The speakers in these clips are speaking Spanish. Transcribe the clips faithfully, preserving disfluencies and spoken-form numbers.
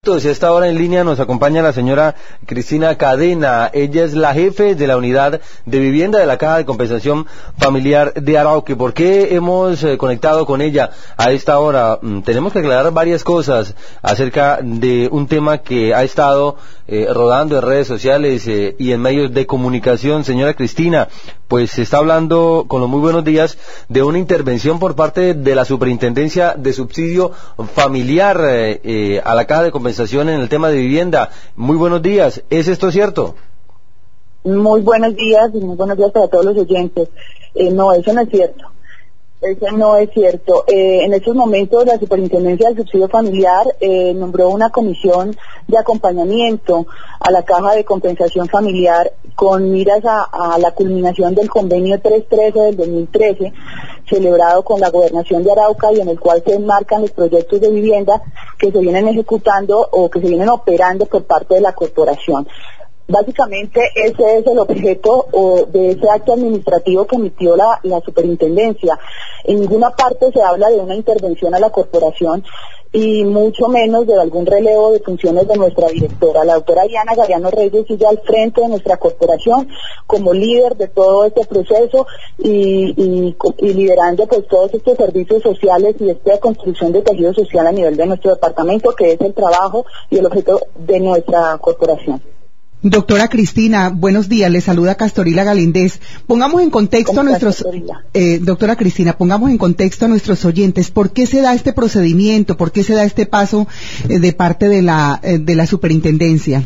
Y a esta hora en línea nos acompaña la señora Cristina Cadena. Ella es la jefe de la unidad de vivienda de la Caja de Compensación Familiar de Arauca. ¿Por qué hemos eh, conectado con ella a esta hora? Mm, tenemos que aclarar varias cosas acerca de un tema que ha estado eh, rodando en redes sociales eh, y en medios de comunicación. Señora Cristina, pues se está hablando, con los muy buenos días, de una intervención por parte de la Superintendencia de Subsidio Familiar eh, eh, a la Caja de Compensación en el tema de vivienda. Muy buenos días, ¿es esto cierto? Muy buenos días y muy buenos días para todos los oyentes. Eh, no, eso no es cierto. Eso no es cierto. Eh, en estos momentos la Superintendencia del Subsidio Familiar eh, nombró una comisión de acompañamiento a la Caja de Compensación Familiar con miras a, a la culminación del convenio trescientos trece del dos mil trece, celebrado con la Gobernación de Arauca y en el cual se enmarcan los proyectos de vivienda que se vienen ejecutando o que se vienen operando por parte de la corporación. Básicamente ese es el objeto o, de ese acto administrativo que emitió la, la superintendencia. En ninguna parte se habla de una intervención a la corporación y mucho menos de algún relevo de funciones de nuestra directora. La doctora Diana Gariano Reyes sigue al frente de nuestra corporación como líder de todo este proceso y, y, y liderando pues todos estos servicios sociales y esta construcción de tejido social a nivel de nuestro departamento, que es el trabajo y el objeto de nuestra corporación. Doctora Cristina, buenos días, le saluda Castorila Galíndez. Pongamos en contexto a nuestros, eh, doctora Cristina, pongamos en contexto a nuestros oyentes, ¿por qué se da este procedimiento, por qué se da este paso eh, de parte de la, eh, de la superintendencia?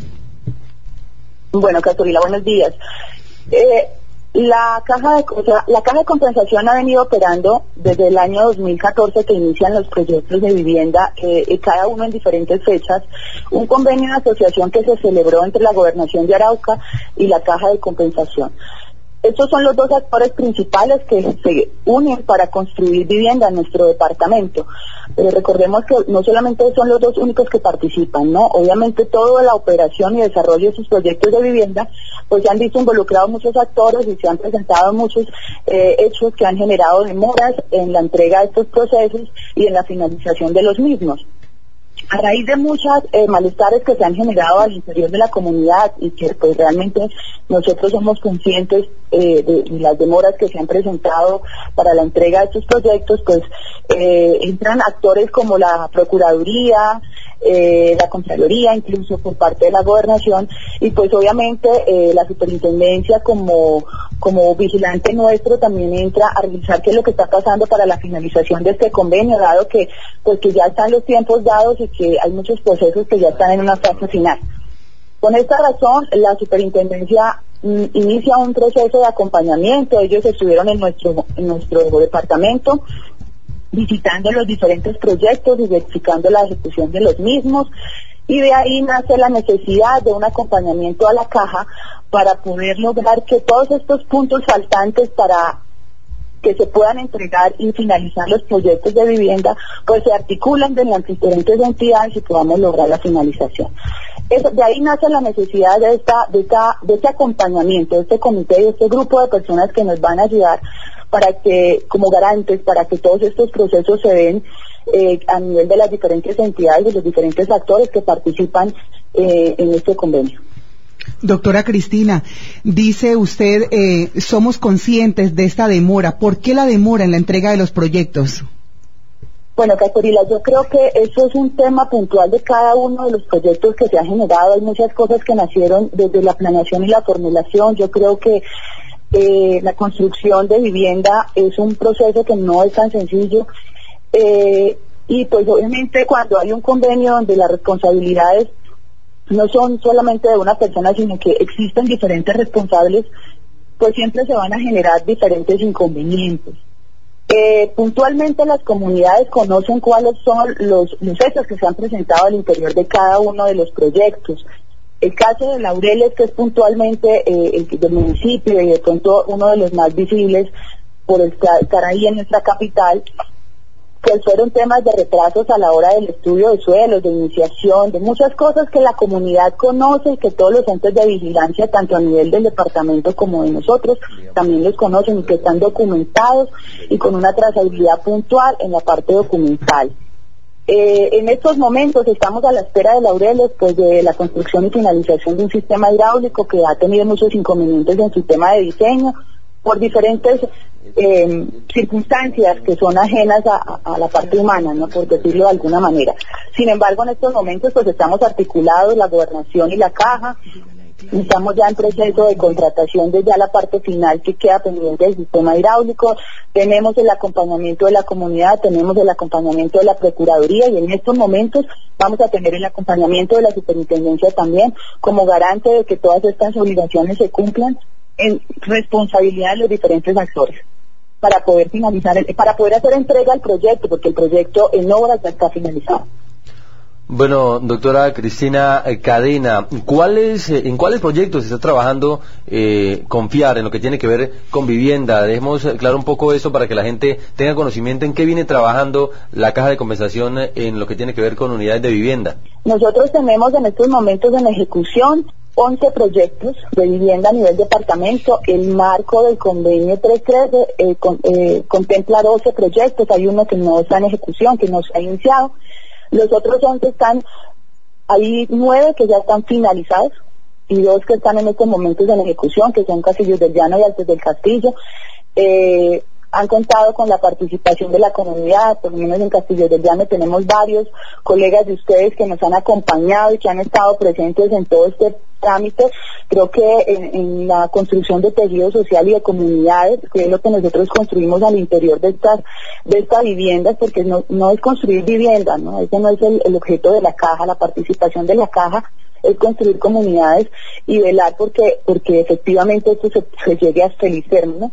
Bueno, Castorila, buenos días. Eh, La caja de o sea, la caja de compensación ha venido operando desde el año dos mil catorce, que inician los proyectos de vivienda, eh, cada uno en diferentes fechas, un convenio de asociación que se celebró entre la Gobernación de Arauca y la Caja de Compensación. Estos son los dos actores principales que se unen para construir vivienda en nuestro departamento. Pero recordemos que no solamente son los dos únicos que participan, ¿no? Obviamente toda la operación y desarrollo de sus proyectos de vivienda, pues se han visto involucrados muchos actores y se han presentado muchos eh, hechos que han generado demoras en la entrega de estos procesos y en la finalización de los mismos. A raíz de muchas eh, malestares que se han generado al interior de la comunidad y que pues realmente nosotros somos conscientes eh, de, de las demoras que se han presentado para la entrega de estos proyectos, pues eh, entran actores como la Procuraduría, eh, la Contraloría, incluso por parte de la Gobernación, y pues obviamente eh, la Superintendencia como como vigilante nuestro también entra a revisar qué es lo que está pasando para la finalización de este convenio, dado que pues que ya están los tiempos dados y que hay muchos procesos que ya están en una fase final. Con esta razón, la Superintendencia mm, inicia un proceso de acompañamiento. Ellos estuvieron en nuestro en nuestro departamento visitando los diferentes proyectos y verificando la ejecución de los mismos, y de ahí nace la necesidad de un acompañamiento a la caja para poder lograr que todos estos puntos faltantes para que se puedan entregar y finalizar los proyectos de vivienda, pues se articulan de las diferentes entidades y podamos lograr la finalización. Eso, de ahí nace la necesidad de esta, de esta, de este acompañamiento, de este comité y de este grupo de personas que nos van a ayudar para que, como garantes, para que todos estos procesos se den eh, a nivel de las diferentes entidades y los diferentes actores que participan eh, en este convenio. Doctora Cristina, dice usted, eh, somos conscientes de esta demora. ¿Por qué la demora en la entrega de los proyectos? Bueno, Castorila, yo creo que eso es un tema puntual de cada uno de los proyectos que se han generado. Hay muchas cosas que nacieron desde la planeación y la formulación. Yo creo que eh, la construcción de vivienda es un proceso que no es tan sencillo. Eh, y pues obviamente cuando hay un convenio donde las responsabilidades no son solamente de una persona, sino que existen diferentes responsables, pues siempre se van a generar diferentes inconvenientes. Eh, puntualmente las comunidades conocen cuáles son los, los hechos que se han presentado al interior de cada uno de los proyectos. El caso de Laureles, que es puntualmente eh, el del municipio y de pronto uno de los más visibles por estar ahí en nuestra capital, pues fueron temas de retrasos a la hora del estudio de suelos, de iniciación, de muchas cosas que la comunidad conoce y que todos los entes de vigilancia, tanto a nivel del departamento como de nosotros, también los conocen y que están documentados y con una trazabilidad puntual en la parte documental. Eh, en estos momentos estamos a la espera de Laureles, pues de la construcción y finalización de un sistema hidráulico que ha tenido muchos inconvenientes en su tema de diseño por diferentes eh, circunstancias que son ajenas a, a la parte humana, ¿no?, por decirlo de alguna manera. Sin embargo, en estos momentos pues estamos articulados, la gobernación y la caja. Estamos ya en proceso de contratación de ya la parte final que queda pendiente del sistema hidráulico. Tenemos el acompañamiento de la comunidad, tenemos el acompañamiento de la Procuraduría y en estos momentos vamos a tener el acompañamiento de la Superintendencia también como garante de que todas estas obligaciones se cumplan en responsabilidad de los diferentes actores para poder finalizar, el, para poder hacer entrega al proyecto, porque el proyecto en obras ya está finalizado. Bueno, doctora Cristina Cadena, ¿cuáles, ¿en cuáles proyectos está trabajando eh, Confiar en lo que tiene que ver con vivienda? Dejemos claro un poco eso para que la gente tenga conocimiento en qué viene trabajando la Caja de Compensación en lo que tiene que ver con unidades de vivienda. Nosotros tenemos en estos momentos en ejecución once proyectos de vivienda a nivel departamento. El marco del convenio trescientos trece eh, con, eh, contempla doce proyectos, hay uno que no está en ejecución, que no se ha iniciado. Los otros once están, hay nueve que ya están finalizados y dos que están en estos momentos en ejecución, que son Castillos del Llano y Altos del Castillo. Eh, han contado con la participación de la comunidad, por lo menos en Castillos del Llano tenemos varios colegas de ustedes que nos han acompañado y que han estado presentes en todo este trámite. Creo que en, en la construcción de tejido social y de comunidades, que es lo que nosotros construimos al interior de estas de estas viviendas, porque no, no es construir vivienda, ¿no? Ese no es el, el objeto de la caja. La participación de la caja es construir comunidades y velar porque porque efectivamente esto se, se llegue a feliz término.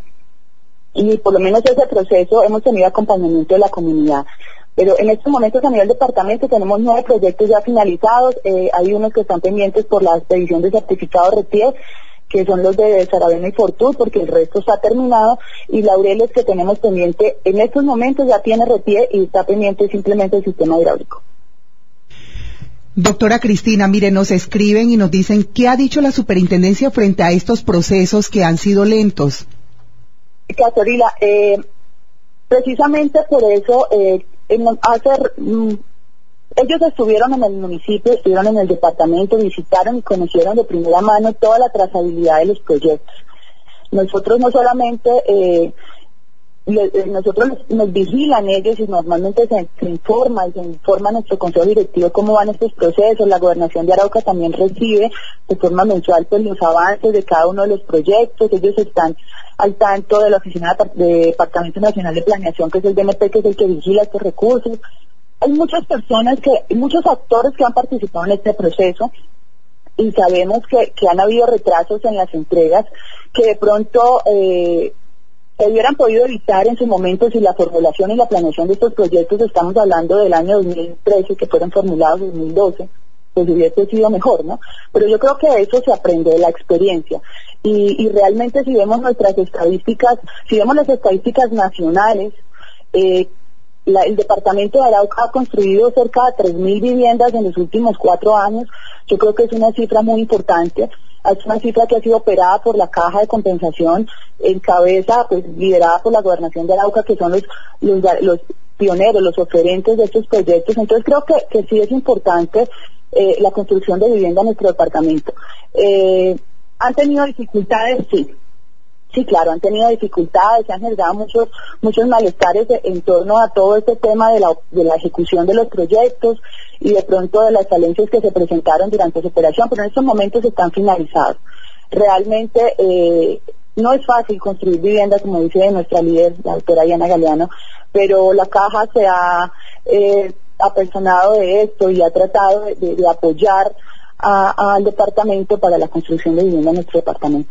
Y por lo menos ese proceso hemos tenido acompañamiento de la comunidad. Pero en estos momentos a nivel departamento tenemos nueve proyectos ya finalizados, eh, hay unos que están pendientes por la expedición de certificado RETIER, que son los de Saravena y Fortú, porque el resto está terminado, y Laureles que tenemos pendiente, en estos momentos ya tiene RETIER y está pendiente simplemente el sistema hidráulico. Doctora Cristina, mire, nos escriben y nos dicen, ¿qué ha dicho la superintendencia frente a estos procesos que han sido lentos? Castorila, eh, precisamente por eso, eh, hacer, mm, ellos estuvieron en el municipio, estuvieron en el departamento, visitaron y conocieron de primera mano toda la trazabilidad de los proyectos. Nosotros no solamente, eh, le, nosotros nos, nos vigilan ellos y normalmente se, se informa y se informa a nuestro consejo directivo cómo van estos procesos. La gobernación de Arauca también recibe de forma mensual pues los avances de cada uno de los proyectos. Ellos están al tanto de la Oficina de Departamento Nacional de Planeación, que es el D N P, que es el que vigila estos recursos. Hay muchas personas, que, muchos actores que han participado en este proceso y sabemos que, que han habido retrasos en las entregas que de pronto eh, se hubieran podido evitar en su momento si la formulación y la planeación de estos proyectos, estamos hablando del año dos mil trece, que fueron formulados en dos mil doce, pues hubiese sido mejor, ¿no? Pero yo creo que de eso se aprende, de la experiencia. Y, y realmente si vemos nuestras estadísticas, si vemos las estadísticas nacionales, eh, la, el departamento de Arauca ha construido cerca de tres mil viviendas en los últimos cuatro años. Yo creo que es una cifra muy importante. Es una cifra que ha sido operada por la Caja de Compensación, en cabeza, pues liderada por la Gobernación de Arauca, que son los, los, los pioneros, los oferentes de estos proyectos. Entonces creo que, que sí es importante eh, la construcción de vivienda en nuestro departamento. Eh, ¿Han tenido dificultades? Sí. Sí, claro, han tenido dificultades, se han generado muchos muchos malestares de, en torno a todo este tema de la, de la ejecución de los proyectos y de pronto de las falencias que se presentaron durante su operación, pero en estos momentos están finalizados. Realmente eh, no es fácil construir viviendas, como dice nuestra líder, la doctora Diana Galeano, pero la Caja se ha eh, apersonado de esto y ha tratado de, de, de apoyar a, al departamento para la construcción de vivienda en nuestro departamento.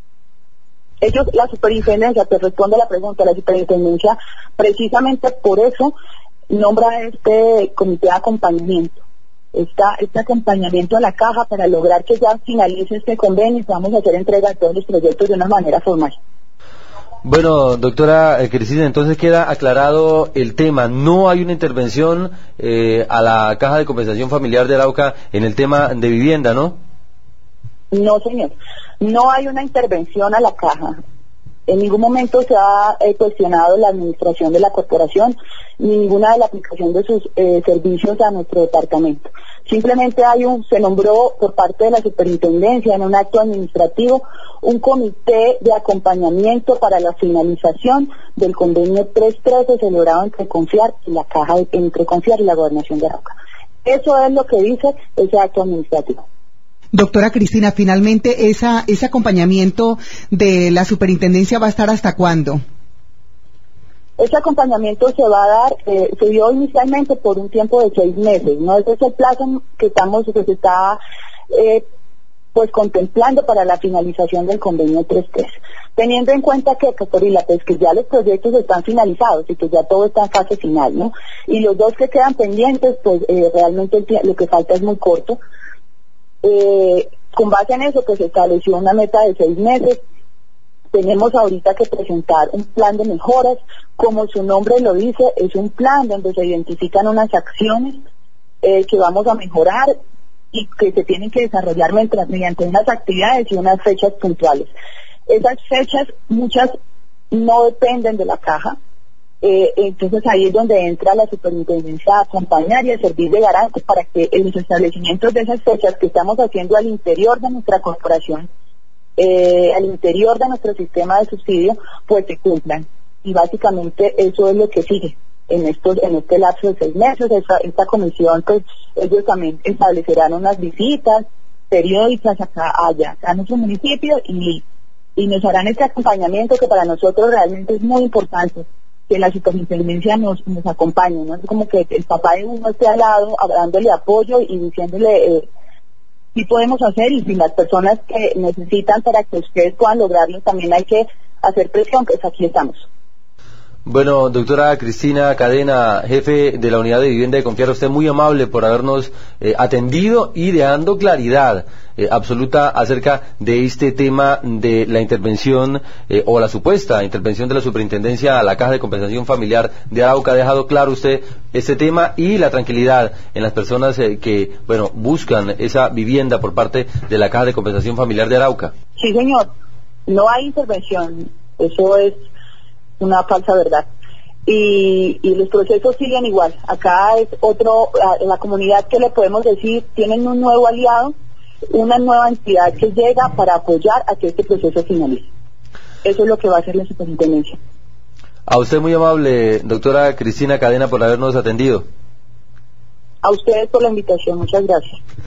Ellos, la superintendencia, te responde a la pregunta, la superintendencia precisamente por eso nombra este comité de acompañamiento, esta, este acompañamiento a la Caja para lograr que ya finalice este convenio y vamos a hacer entrega de todos los proyectos de una manera formal. Bueno, doctora eh, Cristina, entonces queda aclarado el tema. No hay una intervención eh, a la Caja de Compensación Familiar de Arauca en el tema de vivienda, ¿no? No, señor. No hay una intervención a la Caja. En ningún momento se ha eh, cuestionado la administración de la corporación, ni ninguna de la aplicación de sus eh, servicios a nuestro departamento. Simplemente hay un, se nombró por parte de la superintendencia en un acto administrativo un comité de acompañamiento para la finalización del convenio trescientos trece celebrado entre Confiar y la Caja de, entre Confiar y la Gobernación de Arauca. Eso es lo que dice ese acto administrativo. Doctora Cristina, finalmente esa, ese acompañamiento de la superintendencia va a estar ¿hasta cuándo? Ese acompañamiento se va a dar, eh, se dio inicialmente por un tiempo de seis meses, ¿no? Ese es el plazo que estamos, que se está eh, pues contemplando para la finalización del convenio trescientos trece. Teniendo en cuenta que, Catorila, pues que ya los proyectos están finalizados y que ya todo está en fase final, ¿no? Y los dos que quedan pendientes, pues eh, realmente el, lo que falta es muy corto. Eh, con base en eso, pues se estableció una meta de seis meses. Tenemos ahorita que presentar un plan de mejoras, como su nombre lo dice, es un plan donde se identifican unas acciones eh, que vamos a mejorar y que se tienen que desarrollar mientras, mediante unas actividades y unas fechas puntuales. Esas fechas, muchas no dependen de la caja, eh, entonces ahí es donde entra la superintendencia a acompañar y a servir de garante para que en los establecimientos de esas fechas que estamos haciendo al interior de nuestra corporación, eh, al interior de nuestro sistema de subsidio, pues se cumplan. Y básicamente eso es lo que sigue en estos en este lapso de seis meses. Esta, esta comisión, pues ellos también establecerán unas visitas periódicas acá, allá, acá en nuestro municipio y, y nos harán este acompañamiento que para nosotros realmente es muy importante, que la superintendencia nos, nos acompañe, ¿no? Es como que el papá de uno esté al lado, dándole apoyo y diciéndole eh, sí podemos hacer, y si las personas que necesitan para que ustedes puedan lograrlo, también hay que hacer presión, pues aquí estamos. Bueno, doctora Cristina Cadena, jefe de la Unidad de Vivienda de Confiar, usted muy amable por habernos eh, atendido y dando claridad eh, absoluta acerca de este tema de la intervención eh, o la supuesta intervención de la Superintendencia a la Caja de Compensación Familiar de Arauca. Ha dejado claro usted este tema y la tranquilidad en las personas eh, que, bueno, buscan esa vivienda por parte de la Caja de Compensación Familiar de Arauca. Sí, señor, no hay intervención, eso es una falsa verdad. Y, y los procesos siguen igual. Acá es otro, en la comunidad, que le podemos decir, tienen un nuevo aliado, una nueva entidad que llega para apoyar a que este proceso finalice. Eso es lo que va a hacer la superintendencia. A usted muy amable, doctora Cristina Cadena, por habernos atendido. A ustedes por la invitación, muchas gracias.